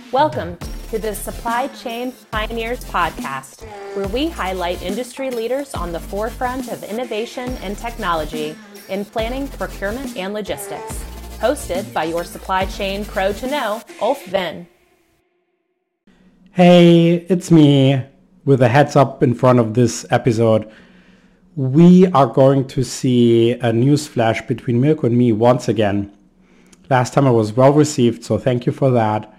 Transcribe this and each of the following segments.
Welcome to the Supply Chain Pioneers podcast, where we highlight industry leaders on the forefront of innovation and technology in planning, procurement, and logistics. Hosted by your supply chain pro to know, Ulf Venn. Hey, it's me with a heads up in front of this episode. We are going to see a news flash between Mirko and me once again. Last time I was well received, so thank you for that.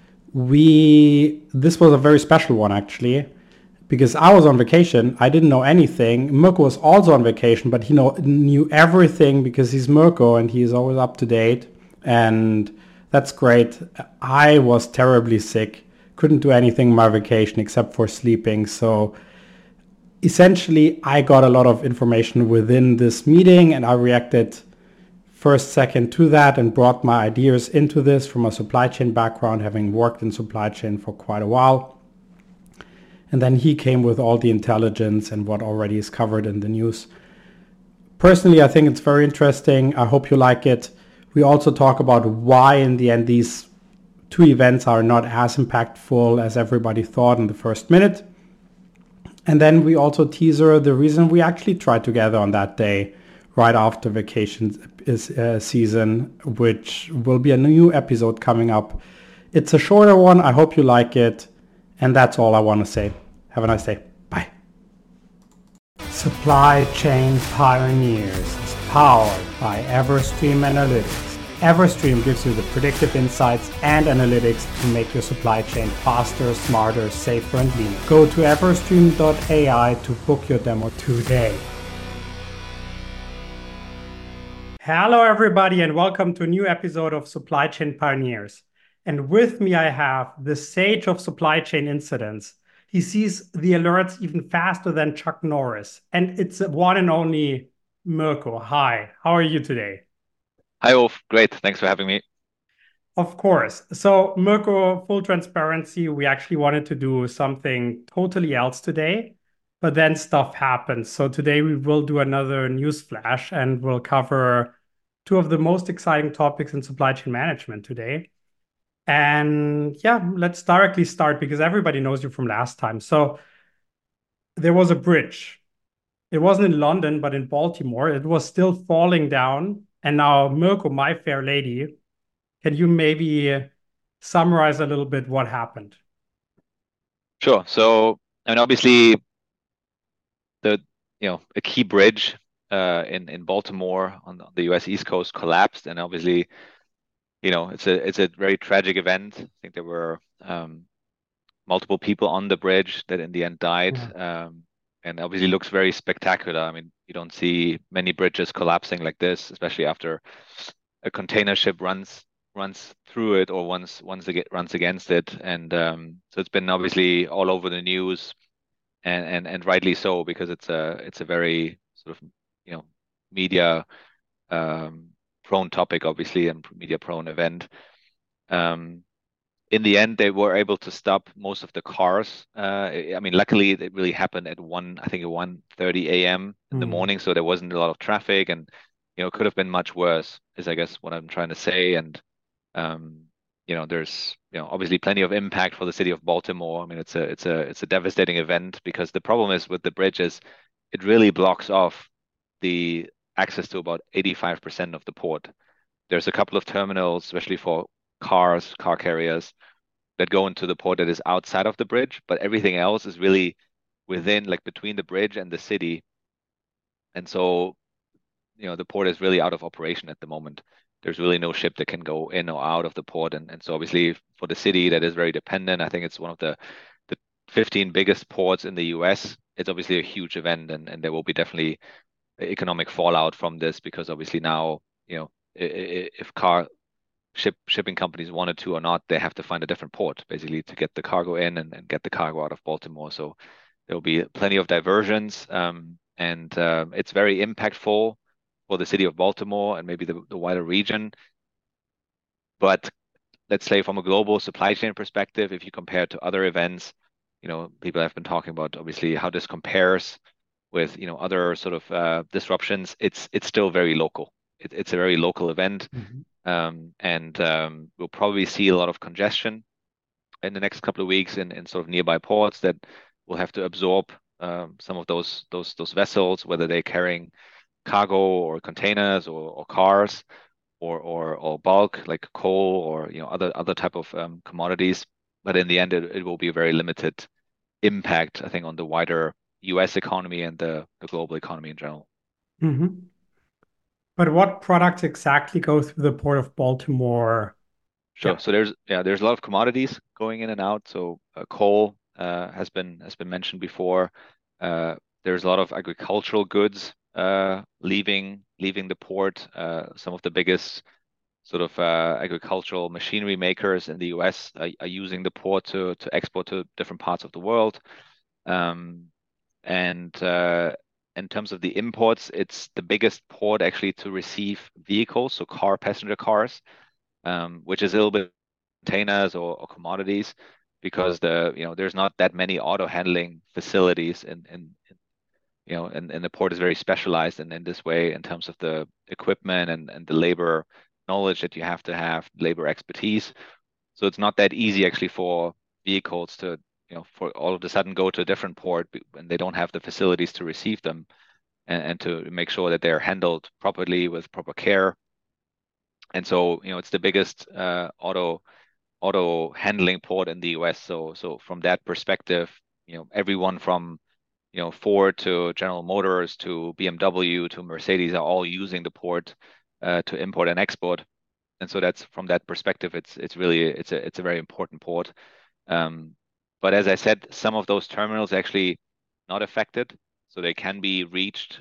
This was a very special one actually, because I was on vacation. I didn't know anything. Mirko was also on vacation, but he knew everything because he's Mirko and he is always up to date. And that's great. I was terribly sick. Couldn't do anything on my vacation except for sleeping. So essentially, I got a lot of information within this meeting and I reacted first, second to that and brought my ideas into this from a supply chain background, having worked in supply chain for quite a while. And then he came with all the intelligence and what already is covered in the news. Personally, I think it's very interesting. I hope you like it. We also talk about why in the end these two events are not as impactful as everybody thought in the first minute. And then we also teaser the reason we actually tried together on that day, right after vacation season, which will be a new episode coming up. It's a shorter one. I hope you like it. And that's all I want to say. Have a nice day. Bye. Supply Chain Pioneers is powered by Everstream Analytics. Everstream gives you the predictive insights and analytics to make your supply chain faster, smarter, safer, and leaner. Go to everstream.ai to book your demo today. Hello, everybody, and welcome to a new episode of Supply Chain Pioneers. And with me, I have the sage of supply chain incidents. He sees the alerts even faster than Chuck Norris. And it's one and only Mirko. Hi, how are you today? Hi, Ulf. Great. Thanks for having me. Of course. So, Mirko, full transparency, we actually wanted to do something totally else today, but then stuff happened. So today we will do another news flash and we'll cover two of the most exciting topics in supply chain management today. And yeah, let's directly start because everybody knows you from last time. So there was a bridge. It wasn't in London, but in Baltimore. It was still falling down. And now, Mirko, my fair lady, can you maybe summarize a little bit what happened? Sure. So, and obviously, a key bridge in Baltimore on the U.S. East Coast collapsed, and obviously, it's a very tragic event. I think there were multiple people on the bridge that in the end died, and obviously looks very spectacular. I mean, you don't see many bridges collapsing like this, especially after a container ship runs through it or once it runs against it, and so it's been obviously all over the news, and rightly so, because it's a very sort of media prone topic, obviously, and media prone event. In the end, they were able to stop most of the cars. I mean, luckily, it really happened at 1:30 a.m. in the morning, so there wasn't a lot of traffic, and it could have been much worse, is I guess what I'm trying to say. And there's obviously plenty of impact for the city of Baltimore. I mean, it's a devastating event because the problem is with the bridge is it really blocks off the access to about 85% of the port. There's a couple of terminals, especially for car carriers, that go into the port that is outside of the bridge, but everything else is really within, like between the bridge and the city. And so, the port is really out of operation at the moment. There's really no ship that can go in or out of the port. And so obviously for the city that is very dependent, I think it's one of the 15 biggest ports in the US. It's obviously a huge event, and there will be definitely economic fallout from this, because obviously now, if shipping companies wanted to or not, they have to find a different port basically to get the cargo in and get the cargo out of Baltimore. So there will be plenty of diversions, and it's very impactful for the city of Baltimore and maybe the wider region. But let's say from a global supply chain perspective, if you compare it to other events, people have been talking about obviously how this compares with other sort of disruptions. It's still very local. It's a very local event. And we'll probably see a lot of congestion in the next couple of weeks in sort of nearby ports that will have to absorb some of those vessels, whether they're carrying cargo or containers or cars or bulk like coal or other type of commodities. But in the end, it will be a very limited impact, I think, on the wider U.S. economy and the global economy in general. Hmm. But what products exactly go through the Port of Baltimore? Sure. Yeah. So there's a lot of commodities going in and out. So coal has been mentioned before. There's a lot of agricultural goods leaving the port. Some of the biggest sort of agricultural machinery makers in the US are using the port to export to different parts of the world. Um, and in terms of the imports, it's the biggest port actually to receive vehicles, so passenger cars, which is a little bit containers or commodities, because there's not that many auto handling facilities and the port is very specialized in this way in terms of the equipment and the labor knowledge that you have, labor expertise. So it's not that easy actually for vehicles to, for all of a sudden go to a different port when they don't have the facilities to receive them and to make sure that they're handled properly with proper care. And so, it's the biggest auto handling port in the US. So from that perspective, everyone from Ford to General Motors to BMW to Mercedes are all using the port to import and export. And so that's from that perspective, it's a very important port. But as I said, some of those terminals actually not affected, so they can be reached.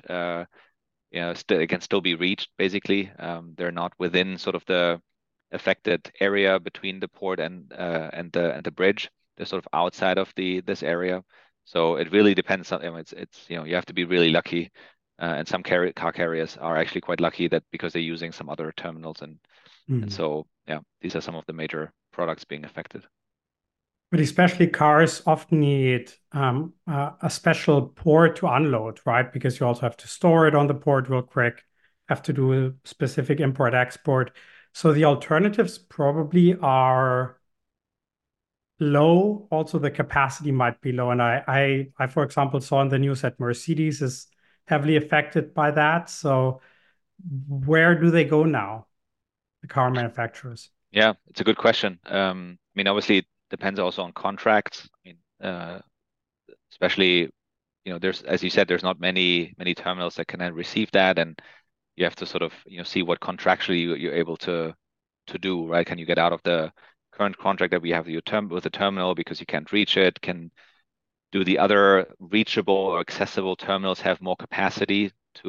They can still be reached basically. They're not within sort of the affected area between the port and the bridge. They're sort of outside of this area. So it really depends on, it's you have to be really lucky. And some car carriers are actually quite lucky that because they're using some other terminals and Mhm. so yeah, these are some of the major products being affected. But especially cars often need a special port to unload, right? Because you also have to store it on the port real quick, have to do a specific import export. So the alternatives probably are low. Also, the capacity might be low. And for example, saw in the news that Mercedes is heavily affected by that. So where do they go now, the car manufacturers? Yeah, it's a good question. I mean, obviously it depends also on contracts. I mean, especially, there's, as you said, there's not many terminals that can receive that, and you have to sort of, see what contractually you're able to do, right? Can you get out of the current contract that we have with the terminal because you can't reach it? Can do the other reachable or accessible terminals have more capacity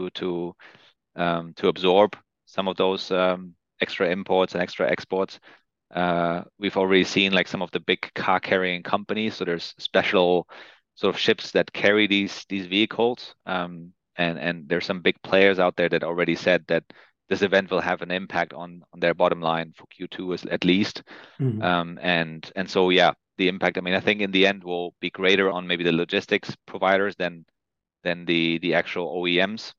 to absorb some of those extra imports and extra exports? We've already seen like some of the big car carrying companies. So there's special sort of ships that carry these vehicles. And there's some big players out there that already said that this event will have an impact on their bottom line for Q2 at least. Mhm. And so yeah, the impact. I mean, I think in the end will be greater on maybe the logistics providers than the actual OEMs.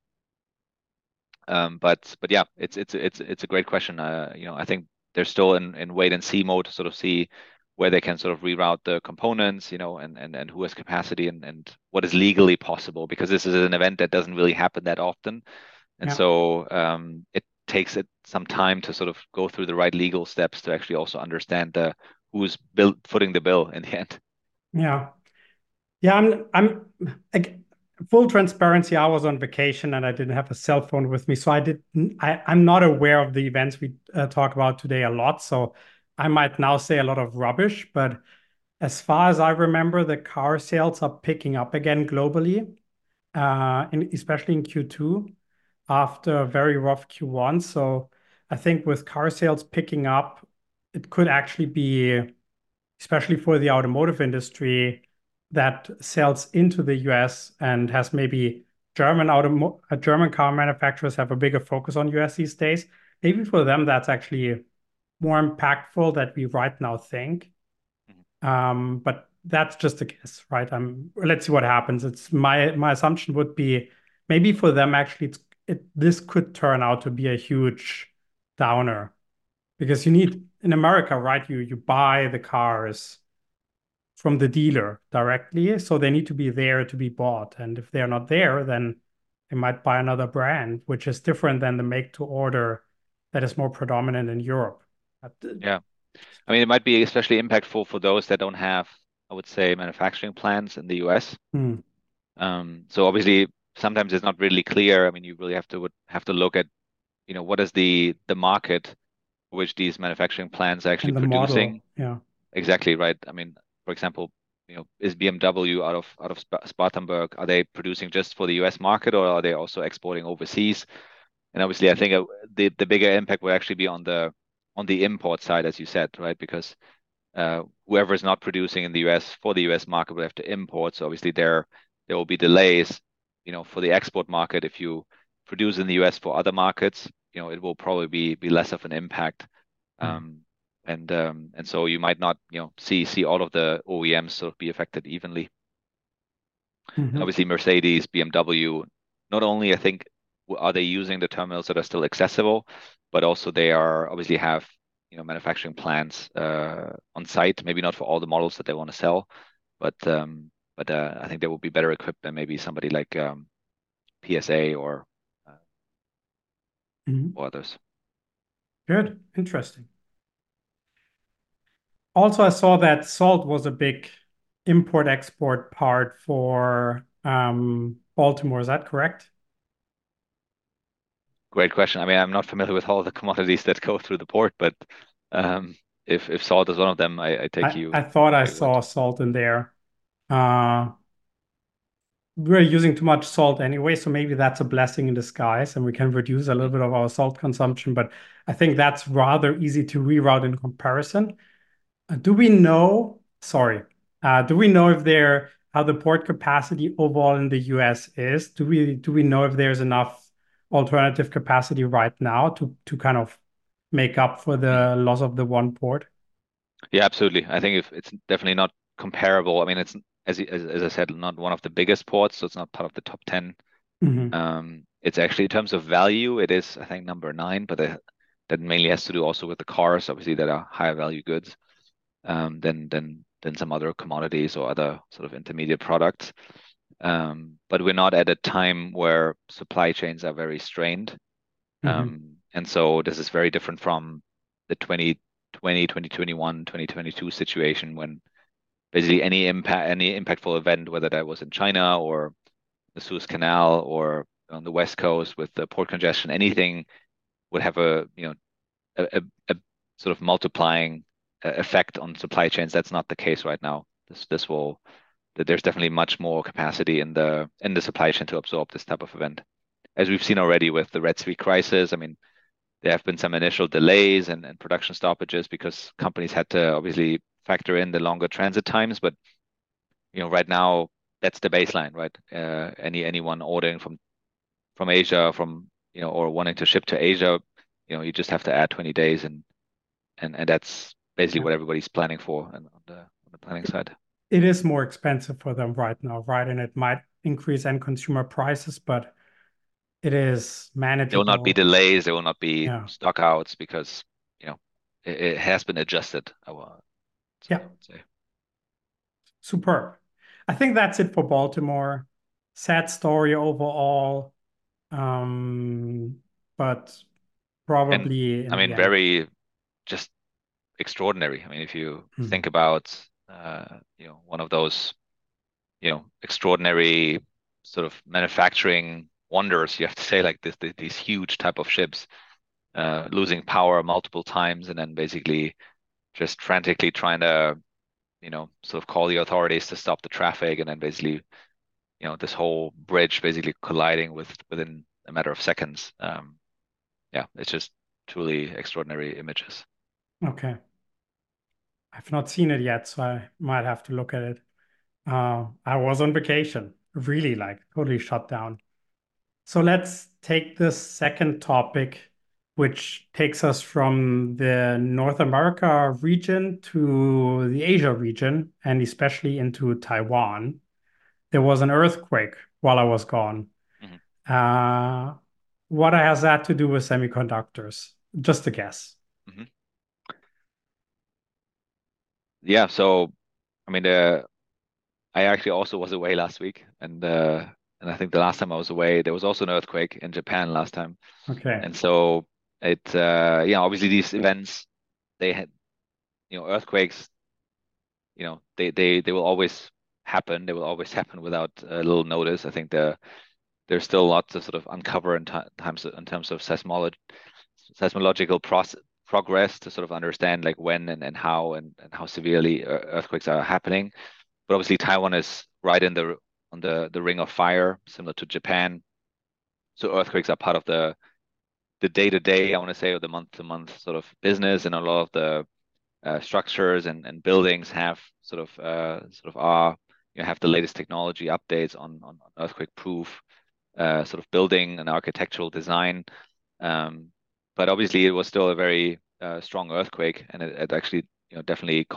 But yeah, it's a great question. I think they're still in wait and see mode to sort of see where they can sort of reroute the components, and who has capacity and what is legally possible, because this is an event that doesn't really happen that often. And Yeah. so it takes it some time to sort of go through the right legal steps to actually also understand who's footing the bill in the end. Yeah. Yeah, like, full transparency. I was on vacation and I didn't have a cell phone with me, so I'm not aware of the events we talk about today a lot. So I might now say a lot of rubbish, but as far as I remember, the car sales are picking up again globally, especially in Q2 after a very rough Q1. So I think with car sales picking up, it could actually be, especially for the automotive industry that sells into the US and has maybe German car manufacturers have a bigger focus on US these days. Maybe for them that's actually more impactful that we right now think. But that's just a guess, right? Let's see what happens. It's my assumption would be maybe for them actually this could turn out to be a huge downer because you need in America, right? You buy the cars from the dealer directly. So they need to be there to be bought. And if they're not there, then they might buy another brand, which is different than the make to order that is more predominant in Europe. Yeah. I mean, it might be especially impactful for those that don't have, I would say, manufacturing plants in the US. Hmm. So obviously, sometimes it's not really clear. I mean, you really have to look at, what is the market which these manufacturing plants are actually And the model, producing. yeah. Exactly, right. I mean, for example, is BMW out of Spartanburg, are they producing just for the US market, or are they also exporting overseas? And obviously, I think the bigger impact will actually be on the import side, as you said, right? Because whoever is not producing in the US for the US market will have to import. So obviously there will be delays, for the export market. If you produce in the US for other markets, it will probably be less of an impact. Mm. Um, and so you might not, see all of the OEMs sort of be affected evenly. And Mhm. obviously Mercedes, BMW, not only I think are they using the terminals that are still accessible, but also they are obviously have manufacturing plants on site. Maybe not for all the models that they want to sell, but I think they will be better equipped than maybe somebody like PSA uh, Mhm. or others. Good. Interesting. Also, I saw that salt was a big import-export part for Baltimore. Is that correct? Great question. I mean, I'm not familiar with all the commodities that go through the port, but um, if salt is one of them, I take I you thought I at your word. saw salt in there. Uh, we're using too much salt anyway, so maybe that's a blessing in disguise, and we can reduce a little Mhm. bit of our salt consumption. But I think that's rather easy to reroute in comparison. Do we know, sorry, do we know if there how the port capacity overall in the US is? Do we know if there's enough alternative capacity right now to kind of make up for Mhm. the loss of the one port? Yeah, absolutely. I think if it's definitely not comparable. I mean, it's as I said, not one of the biggest ports, so it's not part of the top 10. Hmm. It's actually in terms of value, it is I think number 9, but that mainly has to do also with the cars, obviously, that are higher value goods than some other commodities or other sort of intermediate products. But we're not at a time where supply chains are very strained. Hmm. And so this is very different from the 2020, 2021, 2022 situation when basically any impactful event, whether that was in China or the Suez Canal or on the West Coast with the port congestion, anything would have a sort of multiplying effect on supply chains. That's not the case right now. There's definitely much more capacity in the supply chain to absorb this type of event. As we've seen already with the Red Sea crisis, I mean, there have been some initial delays and production stoppages because companies had to obviously factor in the longer transit times. But right now that's the baseline, right? Anyone ordering from Asia, or wanting to ship to Asia, you just have to add 20 days, and that's basically Yeah. what everybody's planning for, and on the planning side. It is more expensive for them right now, right? And it might increase end consumer prices, but it is There will not be manageable. delays. There will not be Yeah. stockouts because it has been adjusted. That's what I Yeah. would say. Superb. I think that's it for Baltimore. Sad story overall, um, but And probably I in the mean, end. very just extraordinary. I mean, if you Mhm. think about one of those extraordinary sort of manufacturing wonders, you have to say, like these huge type of ships losing power multiple times and then basically just frantically trying to sort of call the authorities to stop the traffic, and then basically this whole bridge basically colliding within a matter of seconds. Yeah, it's just truly extraordinary images. Okay. I've not seen it yet, so I might have to look at it. I was on vacation, really like totally shut down. So let's take the second topic, which takes us from the North America region to the Asia region, and especially into Taiwan. There was an earthquake while I was gone. Mhm, Uh, what has that to do with semiconductors? Just a guess. mhm. Yeah, so I mean, I actually also was away last week, and I think the last time I was away, there was also an earthquake in Japan last time, Okay. and so obviously these events, they had, earthquakes, they will always happen. They will always happen without a little notice. I think there's still lots to sort of uncover in terms of seismological progress to sort of understand like when and how and how severely earthquakes are happening. But obviously Taiwan is right in the ring of fire, similar to Japan. So earthquakes are part of the day-to-day, I want to say, or the month-to-month sort of business, and a lot of the structures and buildings have have the latest technology updates on earthquake proof sort of building and architectural design. But obviously, it was still a very strong earthquake, and it actually definitely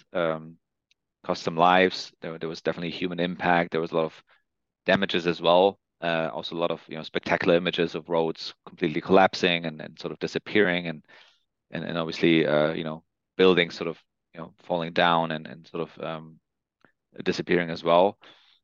cost some lives. There was definitely human impact. There was a lot of damages as well. Also, a lot of spectacular images of roads completely collapsing and sort of disappearing, and obviously buildings sort of falling down and sort of disappearing as well.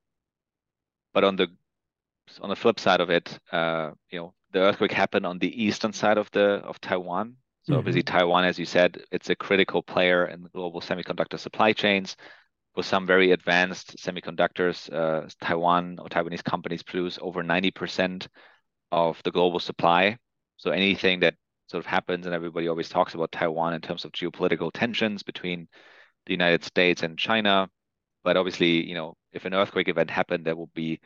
But on the flip side of it, the earthquake happened on the eastern side of Taiwan. So obviously Hmm. Taiwan, as you said, it's a critical player in the global semiconductor supply chains. For some very advanced semiconductors, Taiwan or Taiwanese companies produce over 90% of the global supply. So anything that sort of happens, and everybody always talks about Taiwan in terms of geopolitical tensions between the United States and China. But obviously, if an earthquake event happened, that will be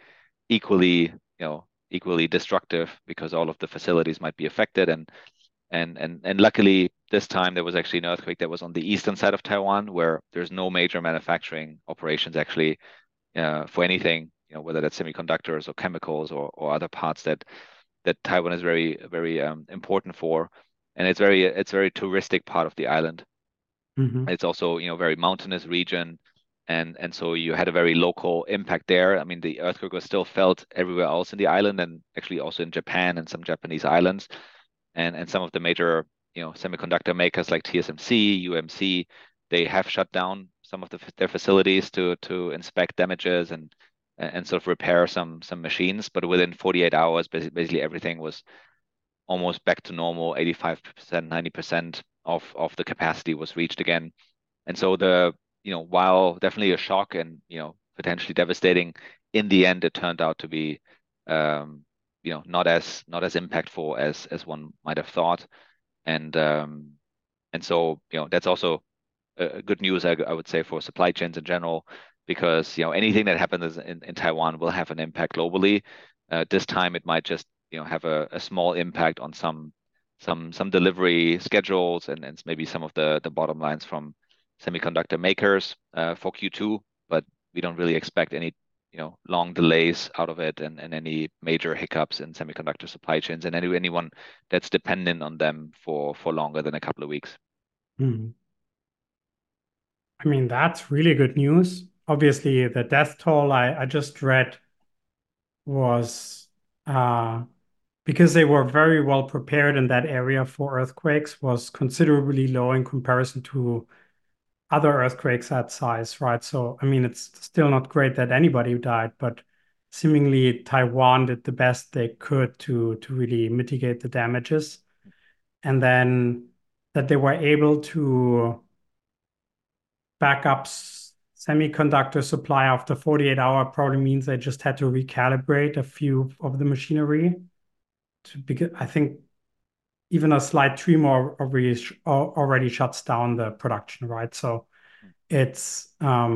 equally destructive because all of the facilities might be affected. And luckily this time there was actually an earthquake that was on the eastern side of Taiwan where there's no major manufacturing operations actually for anything, whether that's semiconductors or chemicals or other parts that Taiwan is very, very important for. And it's very touristic part of the island. Hmm. It's also, very mountainous region. And so you had a very local impact there. I mean, the earthquake was still felt everywhere else in the island and actually also in Japan and some Japanese islands. And some of the major, semiconductor makers like TSMC, UMC, they have shut down some of their facilities to inspect damages and sort of repair some machines. But within 48 hours, basically everything was almost back to normal. 85%, 90% of the capacity was reached again. And so while definitely a shock and, potentially devastating, in the end, it turned out to be, not as impactful as one might have thought. And so, that's also good news, I would say, for supply chains in general, because, anything that happens in Taiwan will have an impact globally. This time it might just, have a small impact on some delivery schedules and maybe some of the bottom lines from semiconductor makers for Q2, but we don't really expect any, long delays out of it and any major hiccups in semiconductor supply chains and anyone that's dependent on them for longer than a couple of weeks. Hmm. I mean, that's really good news. Obviously, the death toll I just read was because they were very well prepared in that area for earthquakes, was considerably low in comparison to other earthquakes that size, right? So, I mean, it's still not great that anybody died, but seemingly Taiwan did the best they could to really mitigate the damages. And then that they were able to back up semiconductor supply after 48 hour probably means they just had to recalibrate a few of the machinery because I think even a slight tremor already shuts down the production, right? So it's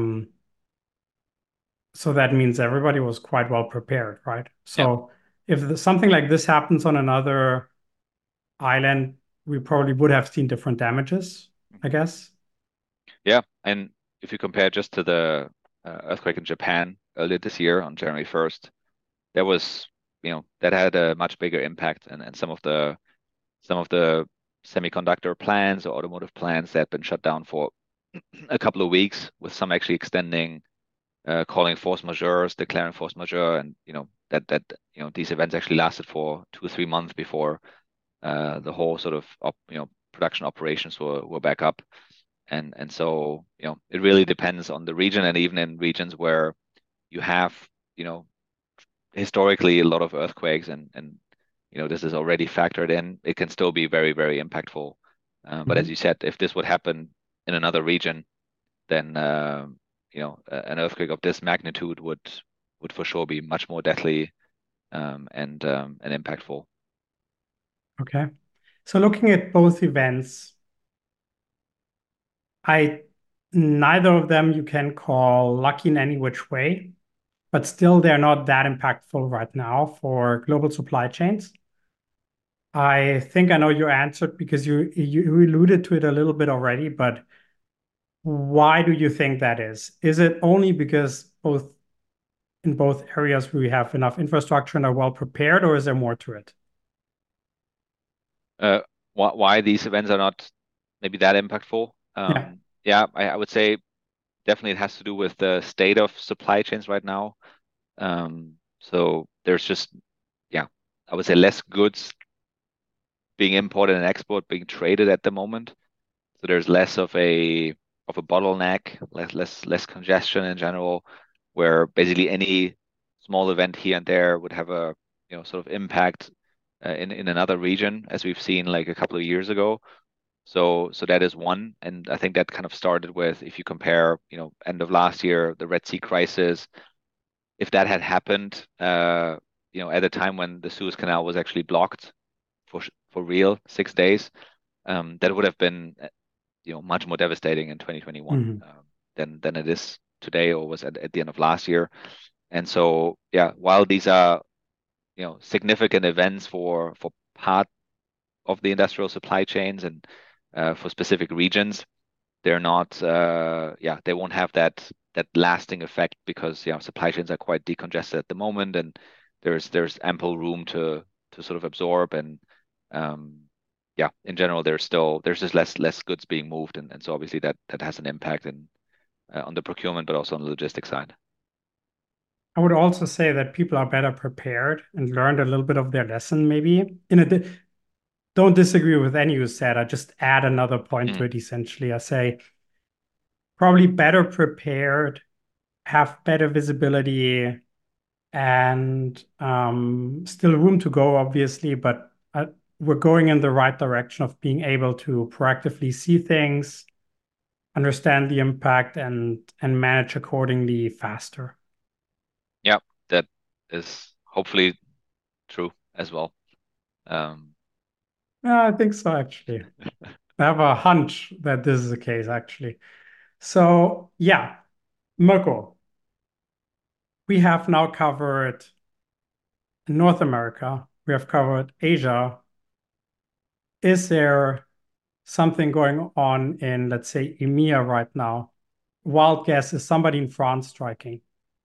so that means everybody was quite well prepared, right? Yeah. So if something like this happens on another island, we probably would have seen different damages, I guess. Yeah. And if you compare just to the earthquake in Japan earlier this year on January 1st, there was, that had a much bigger impact and some of the semiconductor plants or automotive plants that had been shut down for a couple of weeks, with some actually extending, calling force majeures, declaring force majeure, and that these events actually lasted for 2 or 3 months before the whole sort of production operations were back up. And so, it really depends on the region, and even in regions where you have, you know, historically a lot of earthquakes, and this is already factored in, it can still be very, very impactful. But as Mhm. you said, if this would happen in another region, then an earthquake of this magnitude would for sure be much more deadly, and impactful. Okay. So looking at both events, I neither of them you can call lucky in any which way, but still they're not that impactful right now for global supply chains. I think I know your answer because you alluded to it a little bit already, but why do you think that is? Is it only because in both areas we have enough infrastructure and are well prepared, or is there more to it? Uh, why these events are not maybe that impactful? Yeah. Yeah, I would say definitely it has to do with the state of supply chains right now. So there's just, yeah, I would say less goods being imported and export being traded at the moment. So there's less of a bottleneck, less congestion in general, where basically any small event here and there would have a sort of impact in another region, as we've seen like a couple of years ago. So that is one, and I think that kind of started with, if you compare, end of last year, the Red Sea crisis. If that had happened, at a time when the Suez Canal was actually blocked for real, 6 days, that would have been much more devastating in 2021, Mhm. than it is today, or was at the end of last year. And so, yeah, while these are significant events for part of the industrial supply chains, and for specific regions, they're not they won't have that lasting effect, because supply chains are quite decongested at the moment, and there's ample room to sort of absorb, and um, in general there's just less goods being moved, and so obviously that has an impact on the procurement, but also on the logistics side. I would also say that people are better prepared and learned a little bit of their lesson, maybe. Don't disagree with any you said. I just add another point to Mm. it, essentially. I say probably better prepared, have better visibility, and still room to go, obviously, but we're going in the right direction of being able to proactively see things, understand the impact, and manage accordingly faster. Yeah, that is hopefully true as well. Um, Yeah, I think so, actually. I have a hunch that this is the case, actually. So, yeah, Mirko, we have now covered North America, we have covered Asia. Is there something going on in, let's say, EMEA right now? Wild guess, is somebody in France striking?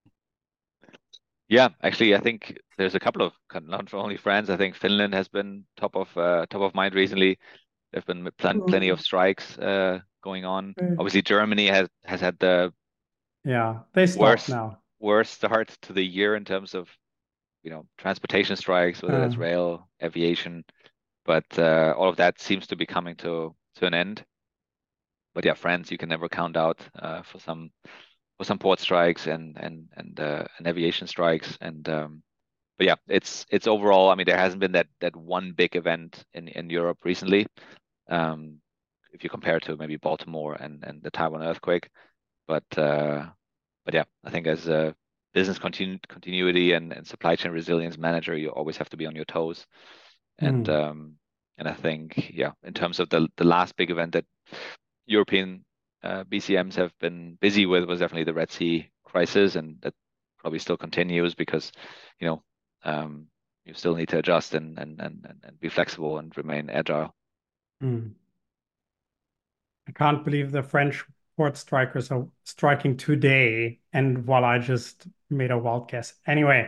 Yeah, actually, I think there's a couple of not only France. I think Finland has been top of mind recently. There've been plenty of Mm, strikes going on. eh, Obviously, Germany has had the Yeah, they stopped worst now. worst start to the year in terms of transportation strikes, whether that's Uh, rail, aviation, but all of that seems to be coming to an end. But yeah, France you can never count out for some port strikes and aviation strikes, and but yeah, it's overall. I mean, there hasn't been that one big event in Europe recently, um, if you compare to maybe Baltimore and the Taiwan earthquake. But yeah, I think as a business continuity and supply chain resilience manager, you always have to be on your toes. And hmm. I think, yeah, in terms of the last big event that European BCMs have been busy with, was definitely the Red Sea crisis, and that probably still continues, because you know um, you still need to adjust and be flexible and remain agile. Hmm. I can't believe the French port strikers are striking today, and while I just made a wild guess. Anyway,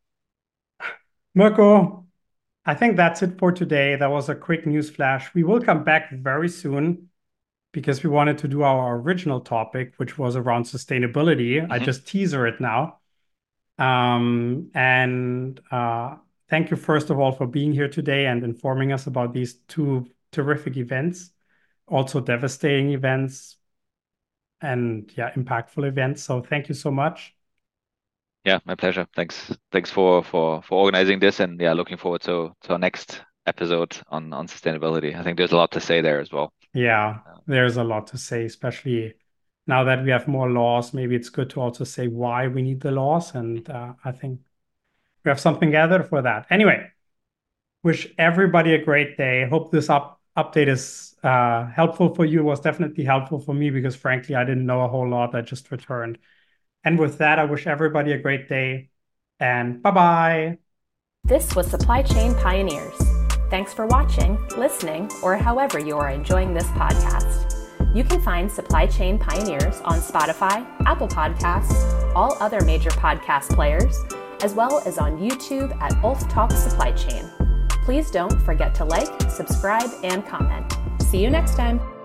Mirko, I think that's it for today. That was a quick news flash. We will come back very soon because we wanted to do our original topic, which was around sustainability. I Hmm. just teaser it now. And thank you, first of all, for being here today and informing us about these two terrific events, also devastating events. and impactful events. So thank you so much. Yeah, my pleasure. Thanks for organizing this, and looking forward to our next episode on sustainability. I think there's a lot to say there as well. Yeah, there's a lot to say, especially now that we have more laws. Maybe it's good to also say why we need the laws, and I think we have something gathered for that. Anyway, wish everybody a great day. Hope this update is helpful for you. It was definitely helpful for me because frankly, I didn't know a whole lot. I just returned. And with that, I wish everybody a great day, and bye-bye. This was Supply Chain Pioneers. Thanks for watching, listening, or however you are enjoying this podcast. You can find Supply Chain Pioneers on Spotify, Apple Podcasts, all other major podcast players, as well as on YouTube at Ulf Talk Supply Chain. Please don't forget to like, subscribe, and comment. See you next time.